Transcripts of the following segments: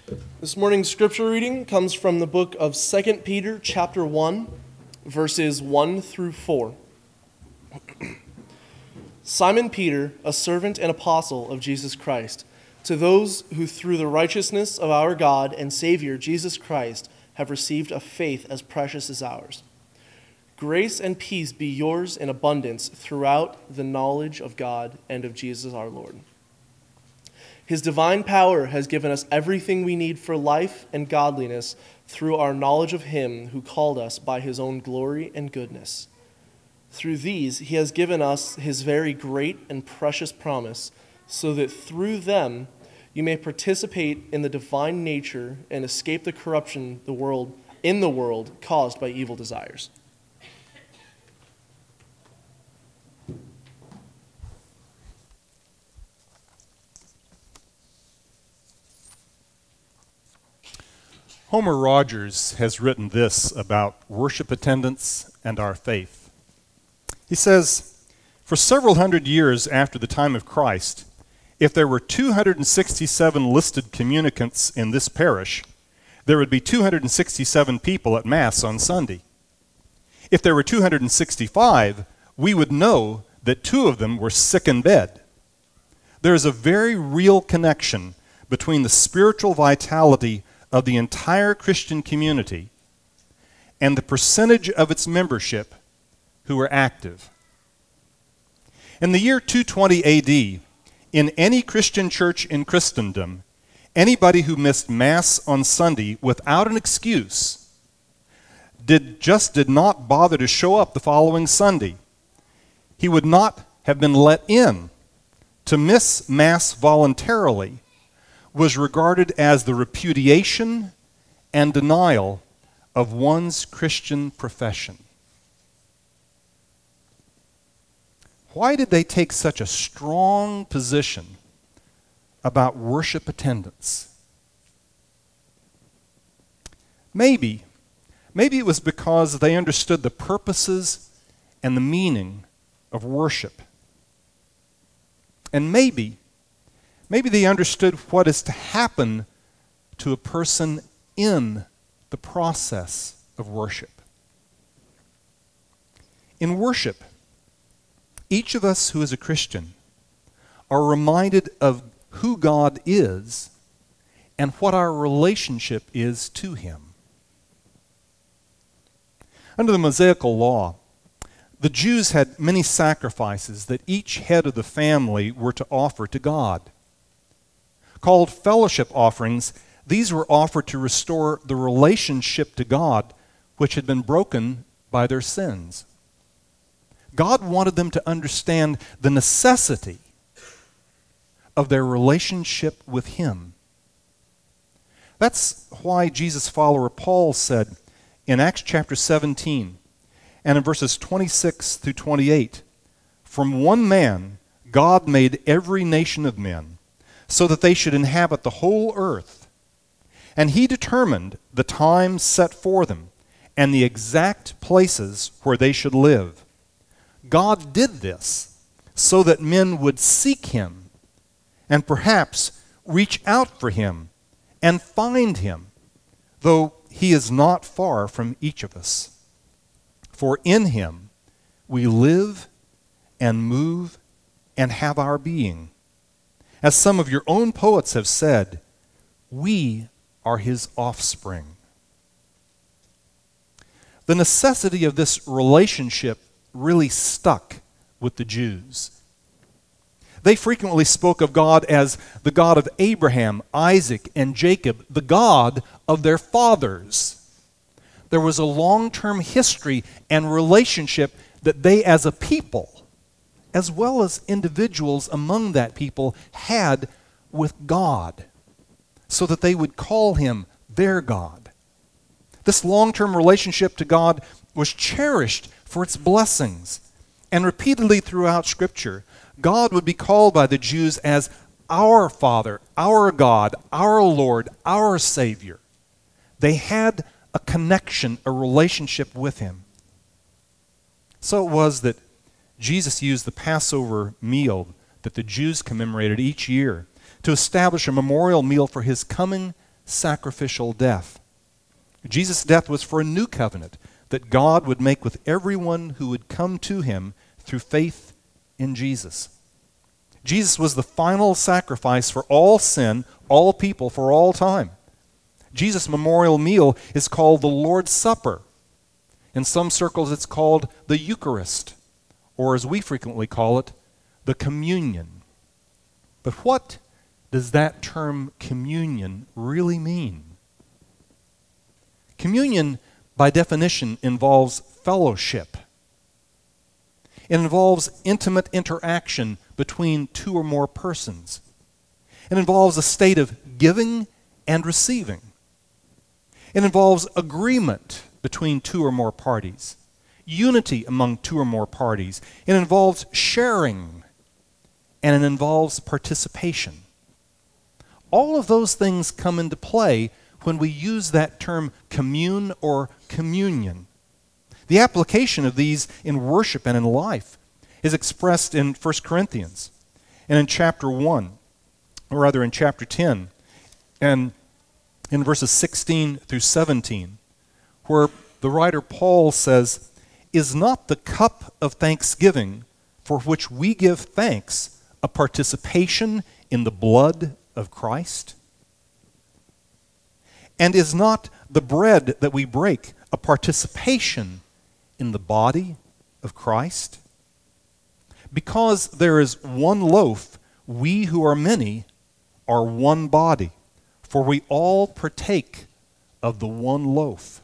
This morning's scripture reading comes from the book of 2 Peter chapter 1, verses 1 through 4. Simon Peter, a servant and apostle of Jesus Christ, to those who through the righteousness of our God and Savior Jesus Christ have received a faith as precious as ours. Grace and peace be yours in abundance throughout the knowledge of God and of Jesus our Lord. His divine power has given us everything we need for life and godliness through our knowledge of Him who called us by His own glory and goodness. Through these, He has given us His very great and precious promise, so that through them you may participate in the divine nature and escape the corruption in the world caused by evil desires. Homer Rogers has written this about worship attendance and our faith. He says, for several hundred years after the time of Christ, if there were 267 listed communicants in this parish, there would be 267 people at Mass on Sunday. If there were 265, we would know that 2 of them were sick in bed. There is a very real connection between the spiritual vitality of the entire Christian community and the percentage of its membership who are active. In the year 220 AD, in any Christian church in Christendom, anybody who missed Mass on Sunday without an excuse did not bother to show up the following Sunday. He would not have been let in. To miss Mass voluntarily was regarded as the repudiation and denial of one's Christian profession. Why did they take such a strong position about worship attendance? Maybe it was because they understood the purposes and the meaning of worship. And maybe they understood what is to happen to a person in the process of worship. In worship, each of us who is a Christian are reminded of who God is and what our relationship is to Him. Under the Mosaical law, the Jews had many sacrifices that each head of the family were to offer to God. Called fellowship offerings, these were offered to restore the relationship to God which had been broken by their sins. God wanted them to understand the necessity of their relationship with Him. That's why Jesus' follower Paul said in Acts chapter 17 and in verses 26 through 28, from one man God made every nation of men, so that they should inhabit the whole earth. And He determined the times set for them and the exact places where they should live. God did this so that men would seek Him and perhaps reach out for Him and find Him, though He is not far from each of us. For in Him we live and move and have our being. As some of your own poets have said, we are His offspring. The necessity of this relationship really stuck with the Jews. They frequently spoke of God as the God of Abraham, Isaac, and Jacob, the God of their fathers. There was a long-term history and relationship that they as a people, as well as individuals among that people, had with God, so that they would call Him their God. This long-term relationship to God was cherished for its blessings, and repeatedly throughout Scripture, God would be called by the Jews as our Father, our God, our Lord, our Savior. They had a connection, a relationship with Him. So it was that Jesus used the Passover meal that the Jews commemorated each year to establish a memorial meal for His coming sacrificial death. Jesus' death was for a new covenant that God would make with everyone who would come to him through faith in Jesus. Jesus was the final sacrifice for all sin, all people, for all time. Jesus' memorial meal is called the Lord's Supper. In some circles it's called the Eucharist, or as we frequently call it, the communion. But what does that term communion really mean? Communion, by definition, involves fellowship. It involves intimate interaction between two or more persons. It involves a state of giving and receiving. It involves agreement between two or more parties, unity among two or more parties. It involves sharing, and it involves participation. All of those things come into play when we use that term commune or communion. The application of these in worship and in life is expressed in 1 Corinthians and in chapter 1, or rather in chapter 10, and in verses 16 through 17, where the writer Paul says, "Is not the cup of thanksgiving for which we give thanks a participation in the blood of Christ? And is not the bread that we break a participation in the body of Christ? Because there is one loaf, we who are many are one body, for we all partake of the one loaf."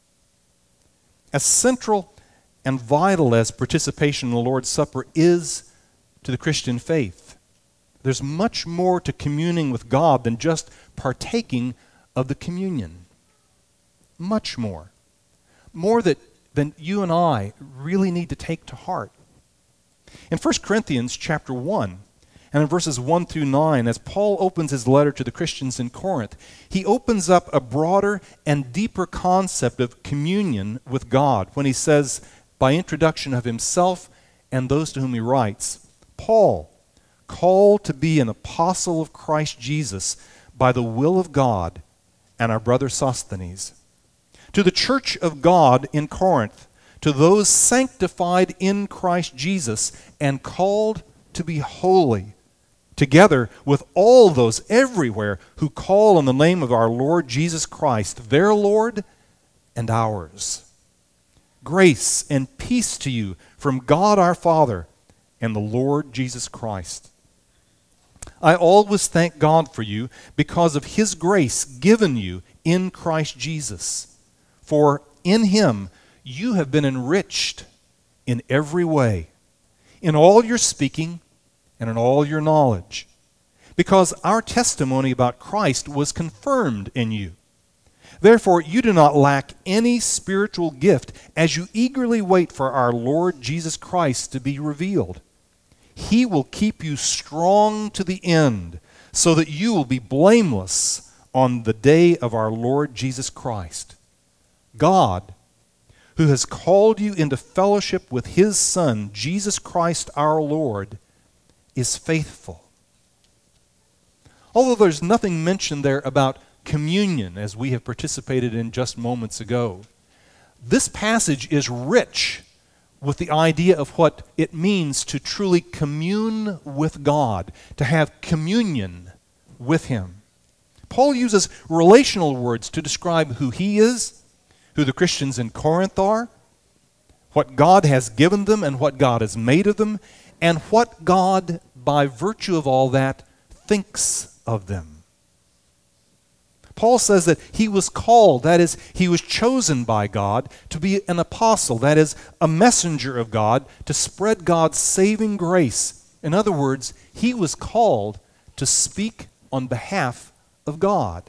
As central and vital as participation in the Lord's Supper is to the Christian faith, there's much more to communing with God than just partaking of the communion. Much more. More than you and I really need to take to heart. In 1 Corinthians chapter 1, and in verses 1 through 9, as Paul opens his letter to the Christians in Corinth, he opens up a broader and deeper concept of communion with God when he says, by introduction of himself and those to whom he writes, "Paul, called to be an apostle of Christ Jesus by the will of God, and our brother Sosthenes. To the church of God in Corinth, to those sanctified in Christ Jesus and called to be holy, together with all those everywhere who call on the name of our Lord Jesus Christ, their Lord and ours. Grace and peace to you from God our Father and the Lord Jesus Christ. I always thank God for you because of his grace given you in Christ Jesus. For in him you have been enriched in every way, in all your speaking and in all your knowledge, because our testimony about Christ was confirmed in you. Therefore you do not lack any spiritual gift as you eagerly wait for our Lord Jesus Christ to be revealed. He will keep you strong to the end, so that you will be blameless on the day of our Lord Jesus Christ. God, who has called you into fellowship with his Son, Jesus Christ our Lord, is faithful." Although there's nothing mentioned there about communion, as we have participated in just moments ago, this passage is rich with the idea of what it means to truly commune with God, to have communion with him. Paul uses relational words to describe who he is, who the Christians in Corinth are, what God has given them and what God has made of them, and what God, by virtue of all that, thinks of them. Paul says that he was called, that is, he was chosen by God to be an apostle, that is, a messenger of God to spread God's saving grace. In other words, he was called to speak on behalf of God.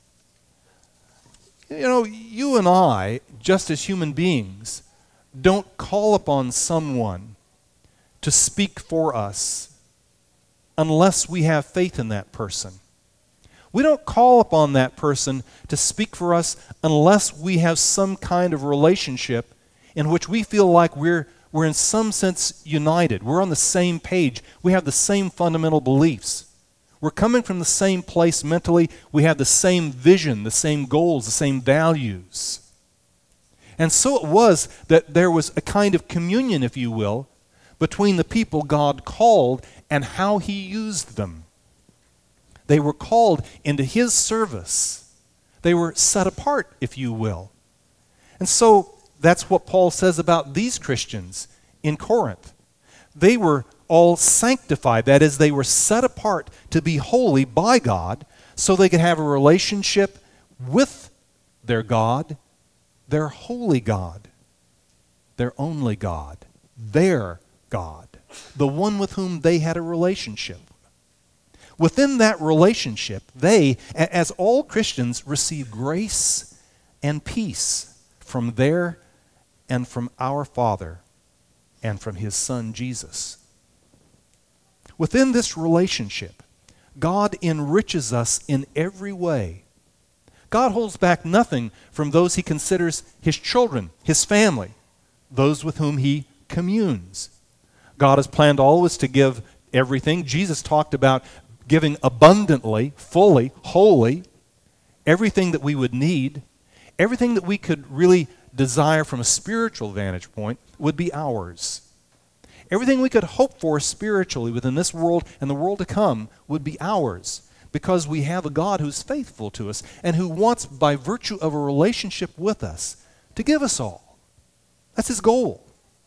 You know, you and I, just as human beings, don't call upon someone to speak for us unless we have faith in that person. We don't call upon that person to speak for us unless we have some kind of relationship in which we feel like we're in some sense united. We're on the same page. We have the same fundamental beliefs. We're coming from the same place mentally. We have the same vision, the same goals, the same values. And so it was that there was a kind of communion, if you will, between the people God called and how he used them. They were called into his service. They were set apart, if you will. And so that's what Paul says about these Christians in Corinth. They were all sanctified. That is, they were set apart to be holy by God so they could have a relationship with their God, their holy God, their only God, their God, the one with whom they had a relationship. Within that relationship, they, as all Christians, receive grace and peace from their and from our Father and from his Son Jesus. Within this relationship, God enriches us in every way. God holds back nothing from those he considers his children, his family, those with whom he communes. God has planned always to give everything. Jesus talked about giving abundantly, fully, wholly, everything that we would need, everything that we could really desire from a spiritual vantage point would be ours. Everything we could hope for spiritually within this world and the world to come would be ours because we have a God who's faithful to us and who wants, by virtue of a relationship with us, to give us all. That's his goal.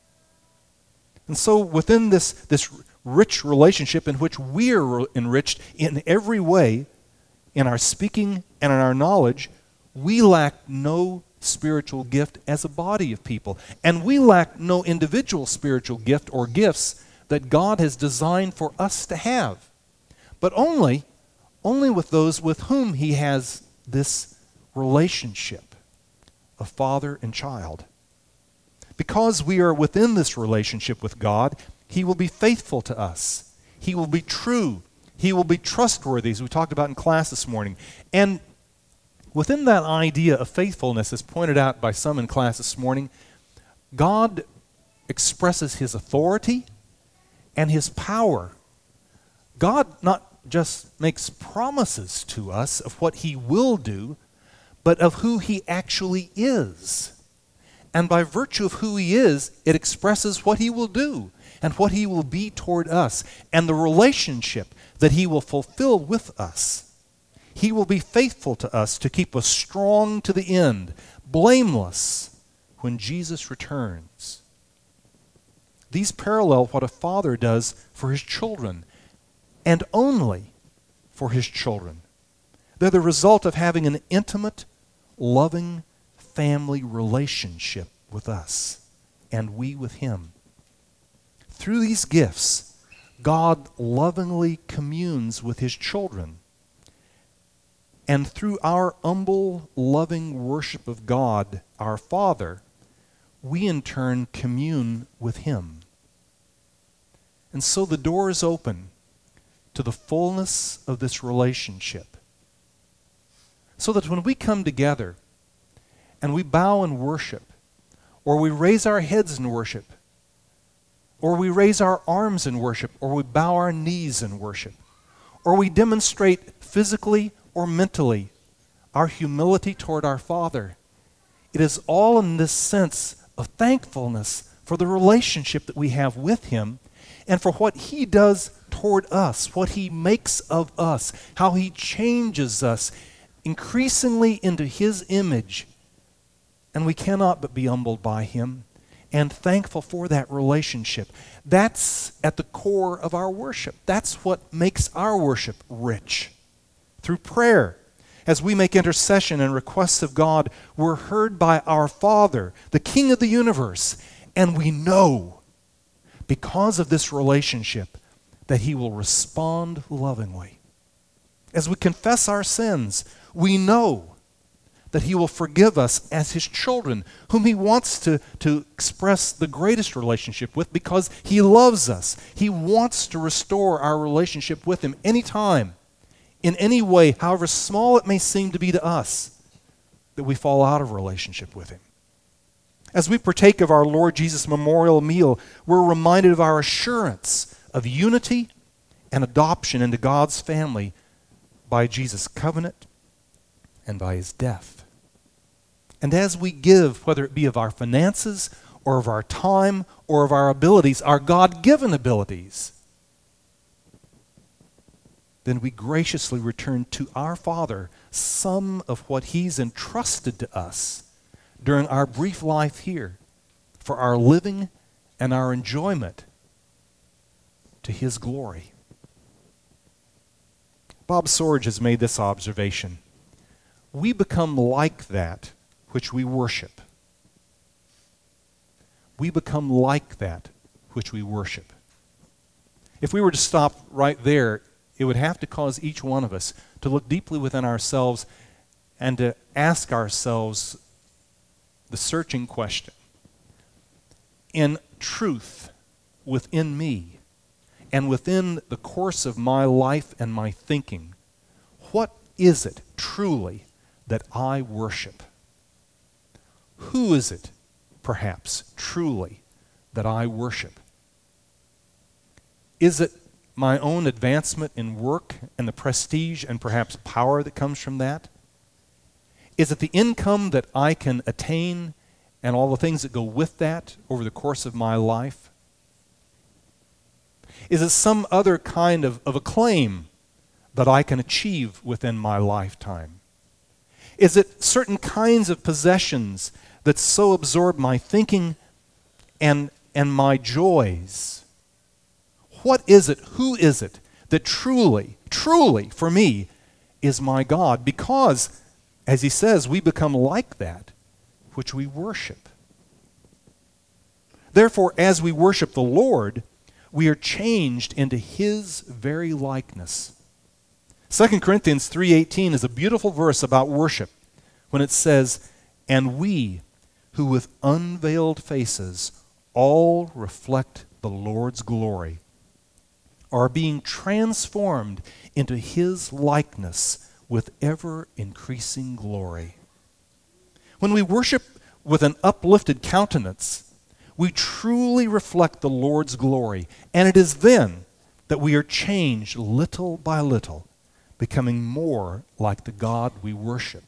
And so within this rich relationship in which we are enriched in every way, in our speaking and in our knowledge, we lack no spiritual gift as a body of people. And we lack no individual spiritual gift or gifts that God has designed for us to have. But only with those with whom he has this relationship of father and child. Because we are within this relationship with God, he will be faithful to us. He will be true. He will be trustworthy, as we talked about in class this morning. And within that idea of faithfulness, as pointed out by some in class this morning, God expresses his authority and his power. God not just makes promises to us of what he will do, but of who he actually is. And by virtue of who he is, it expresses what he will do and what he will be toward us and the relationship that he will fulfill with us. He will be faithful to us to keep us strong to the end, blameless when Jesus returns. These parallel what a father does for his children, and only for his children. They're the result of having an intimate, loving family relationship with us, and we with him. Through these gifts, God lovingly communes with his children. And through our humble, loving worship of God, our Father, we in turn commune with him. And so the door is open to the fullness of this relationship. So that when we come together and we bow in worship, or we raise our heads in worship, or we raise our arms in worship, or we bow our knees in worship, or we demonstrate physically or mentally our humility toward our Father, it is all in this sense of thankfulness for the relationship that we have with him and for what he does toward us, what he makes of us, how he changes us increasingly into his image. And we cannot but be humbled by him and thankful for that relationship. That's at the core of our worship. That's what makes our worship rich. Through prayer, as we make intercession and requests of God, we're heard by our Father, the King of the universe, and we know, because of this relationship, that he will respond lovingly. As we confess our sins, we know that he will forgive us as his children, whom he wants to express the greatest relationship with because he loves us. He wants to restore our relationship with him anytime, in any way, however small it may seem to be to us, that we fall out of relationship with him. As we partake of our Lord Jesus' memorial meal, we're reminded of our assurance of unity and adoption into God's family by Jesus' covenant and by his death. And as we give, whether it be of our finances or of our time or of our abilities, our God-given abilities, then we graciously return to our Father some of what he's entrusted to us during our brief life here for our living and our enjoyment to his glory. Bob Sorge has made this observation. We become like that which we worship. We become like that which we worship. If we were to stop right there, it would have to cause each one of us to look deeply within ourselves and to ask ourselves the searching question. In truth, within me, and within the course of my life and my thinking, what is it truly that I worship? Who is it, perhaps, truly, that I worship? Is it my own advancement in work and the prestige and perhaps power that comes from that? Is it the income that I can attain and all the things that go with that over the course of my life? Is it some other kind of acclaim that I can achieve within my lifetime? Is it certain kinds of possessions that so absorb my thinking and my joys? What is it, who is it that truly, truly, for me, is my God? Because, as he says, we become like that which we worship. Therefore, as we worship the Lord, we are changed into his very likeness. 2 Corinthians 3:18 is a beautiful verse about worship when it says, "And we, who with unveiled faces all reflect the Lord's glory, are being transformed into his likeness with ever-increasing glory." When we worship with an uplifted countenance, we truly reflect the Lord's glory, and it is then that we are changed little by little, becoming more like the God we worship.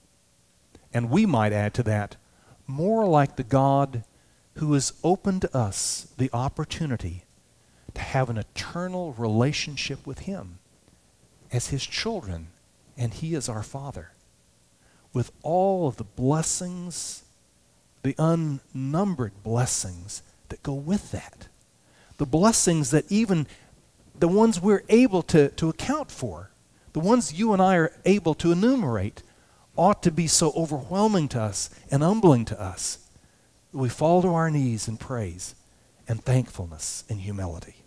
And we might add to that, more like the God who has opened to us the opportunity to have an eternal relationship with him as his children, and he is our Father, with all of the blessings, the unnumbered blessings that go with that. The blessings that even the ones we're able to account for, the ones you and I are able to enumerate, ought to be so overwhelming to us and humbling to us that we fall to our knees in praise and thankfulness and humility.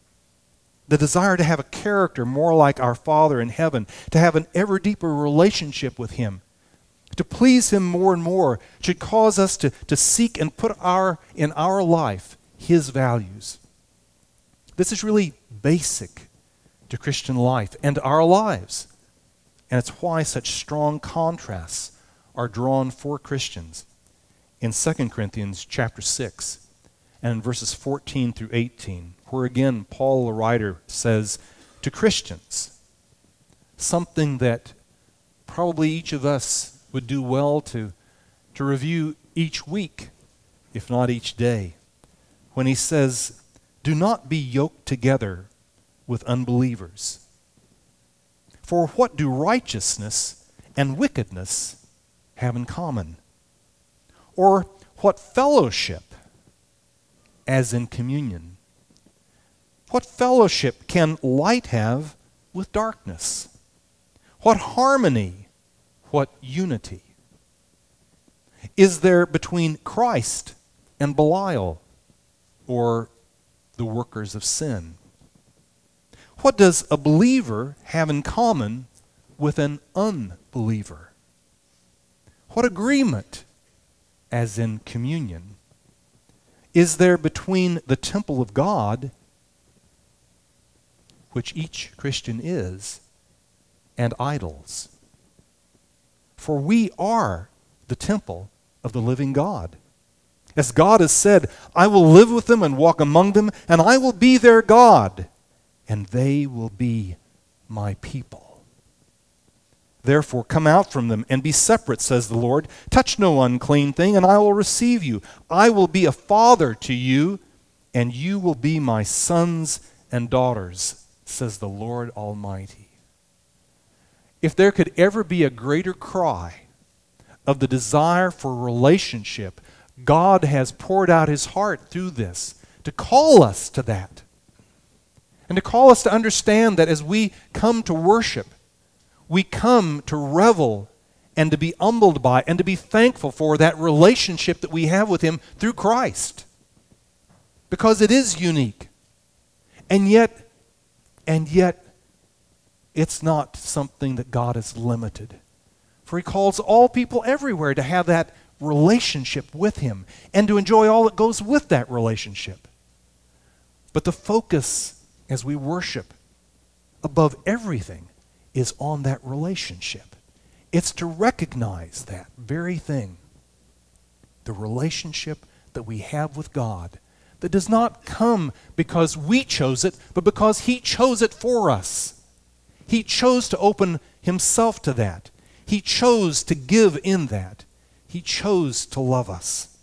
The desire to have a character more like our Father in heaven, to have an ever deeper relationship with him, to please him more and more, should cause us to seek and put in our life his values. This is really basic to Christian life and our lives. And it's why such strong contrasts are drawn for Christians in 2 Corinthians chapter 6 and in verses 14 through 18, where again Paul the writer says to Christians something that probably each of us would do well to review each week, if not each day, when he says, "Do not be yoked together with unbelievers. For what do righteousness and wickedness have in common? Or what fellowship, as in communion? What fellowship can light have with darkness? What harmony, what unity is there between Christ and Belial, or the workers of sin? What does a believer have in common with an unbeliever? What agreement, as in communion, is there between the temple of God, which each Christian is, and idols? For we are the temple of the living God. As God has said, "I will live with them and walk among them, and I will be their God, and they will be my people. Therefore, come out from them and be separate, says the Lord. Touch no unclean thing, and I will receive you. I will be a father to you, and you will be my sons and daughters, says the Lord Almighty. If there could ever be a greater cry of the desire for relationship, God has poured out his heart through this to call us to that. And to call us to understand that as we come to worship, we come to revel and to be humbled by and to be thankful for that relationship that we have with him through Christ. Because it is unique. And yet, it's not something that God has limited. For he calls all people everywhere to have that relationship with him and to enjoy all that goes with that relationship. But the focus as we worship above everything is on that relationship. It's to recognize that very thing, the relationship that we have with God, that does not come because we chose it, but because he chose it for us. He chose to open himself to that. He chose to give in that. He chose to love us.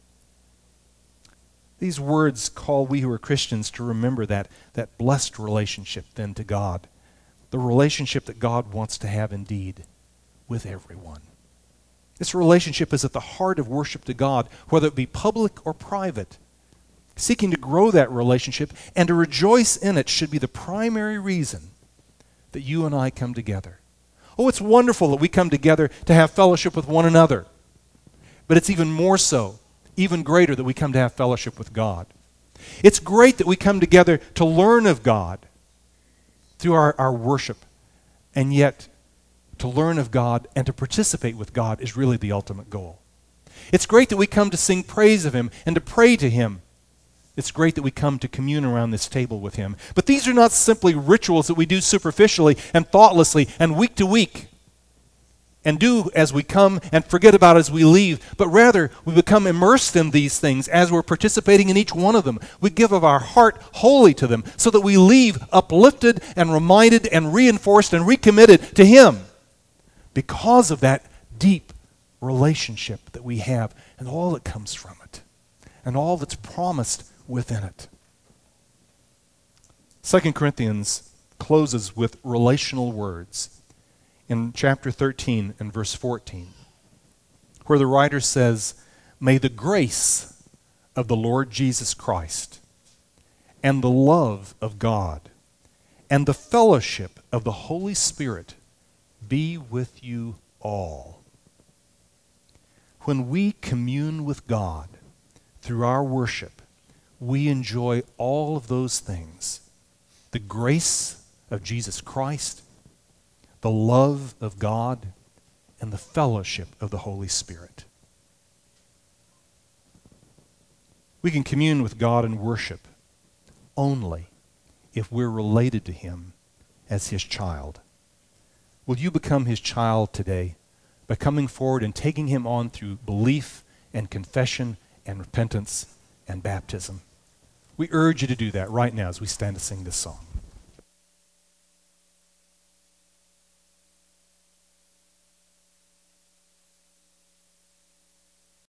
These words call we who are Christians to remember that blessed relationship then to God. The relationship that God wants to have indeed with everyone. This relationship is at the heart of worship to God, whether it be public or private. Seeking to grow that relationship and to rejoice in it should be the primary reason that you and I come together. Oh, it's wonderful that we come together to have fellowship with one another. But it's even more so, even greater, that we come to have fellowship with God. It's great that we come together to learn of God through our worship. And yet, to learn of God and to participate with God is really the ultimate goal. It's great that we come to sing praise of him and to pray to him. It's great that we come to commune around this table with him. But these are not simply rituals that we do superficially and thoughtlessly and week to week and do as we come and forget about as we leave. But rather, we become immersed in these things as we're participating in each one of them. We give of our heart wholly to them so that we leave uplifted and reminded and reinforced and recommitted to him because of that deep relationship that we have and all that comes from it and all that's promised within it. 2 Corinthians closes with relational words in chapter 13 and verse 14, where the writer says, "May the grace of the Lord Jesus Christ and the love of God and the fellowship of the Holy Spirit be with you all." When we commune with God through our worship, we enjoy all of those things: the grace of Jesus Christ, the love of God, and the fellowship of the Holy Spirit. We can commune with God and worship only if we're related to him as his child. Will you become his child today by coming forward and taking him on through belief and confession and repentance and baptism? We urge you to do that right now as we stand to sing this song.